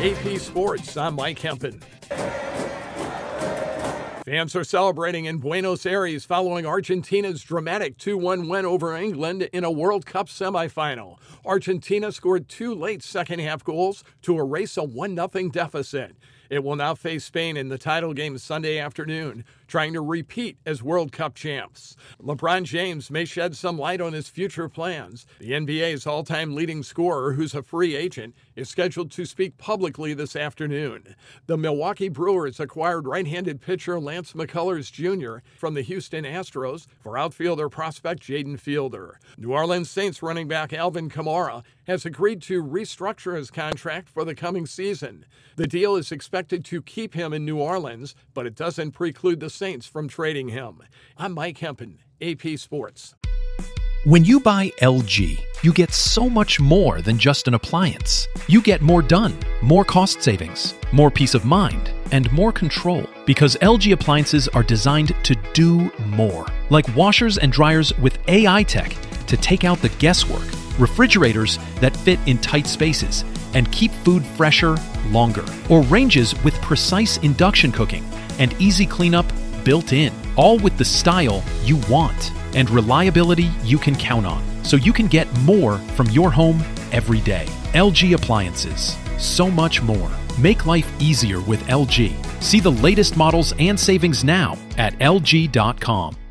AP Sports, I'm Mike Hempen. Fans are celebrating in Buenos Aires following Argentina's dramatic 2-1 win over England in a World Cup semifinal. Argentina scored 2 late second-half goals to erase a 1-0 deficit. It will now face Spain in the title game Sunday afternoon, trying to repeat as World Cup champs. LeBron James may shed some light on his future plans. The NBA's all-time leading scorer, who's a free agent, is scheduled to speak publicly this afternoon. The Milwaukee Brewers acquired right-handed pitcher Lance McCullers Jr. from the Houston Astros for outfielder prospect Jaden Fielder. New Orleans Saints running back Alvin Kamara has agreed to restructure his contract for the coming season. The deal is expected to keep him in New Orleans, but it doesn't preclude the Saints from trading him. I'm Mike Hempen, AP Sports. When you buy LG, you get so much more than just an appliance. You get more done, more cost savings, more peace of mind, and more control. Because LG appliances are designed to do more. Like washers and dryers with AI tech to take out the guesswork, refrigerators that fit in tight spaces and keep food fresher longer, or ranges with precise induction cooking and easy cleanup built in, all with the style you want and reliability you can count on, so you can get more from your home every day. LG Appliances. So much more. Make life easier with LG. See the latest models and savings now at LG.com.